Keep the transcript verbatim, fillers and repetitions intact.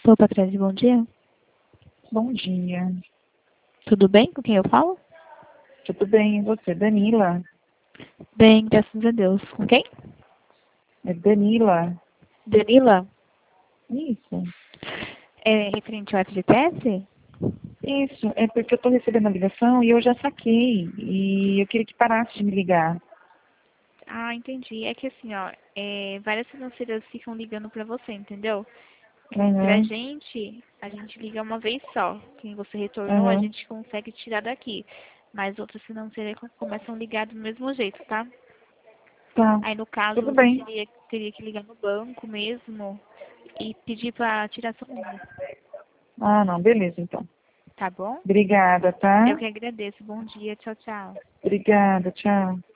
Sou Patrícia, bom dia. Bom dia. Tudo bem? Com quem eu falo? Tudo bem, e você? Danila? Bem, graças a Deus. Com quem? É Danila? Danila? Isso. É referente ao F G T S? Isso, é porque eu estou recebendo a ligação e eu já saquei. E eu queria que parasse de me ligar. Ah, entendi. É que assim, ó, é, várias financeiras ficam ligando pra você, entendeu? Pra Uhum, gente, a gente liga uma vez só. Quem você retornou, a uhum. gente consegue tirar daqui. Mas outras financeiras co- começam a ligar do mesmo jeito, tá? Tá, Aí, no caso, tudo você bem. teria, teria que ligar no banco mesmo e pedir pra tirar seu número, Ah, não, beleza então. tá bom? Obrigada, Eu tá? que agradeço. Bom dia. Tchau, tchau. Obrigada, tchau.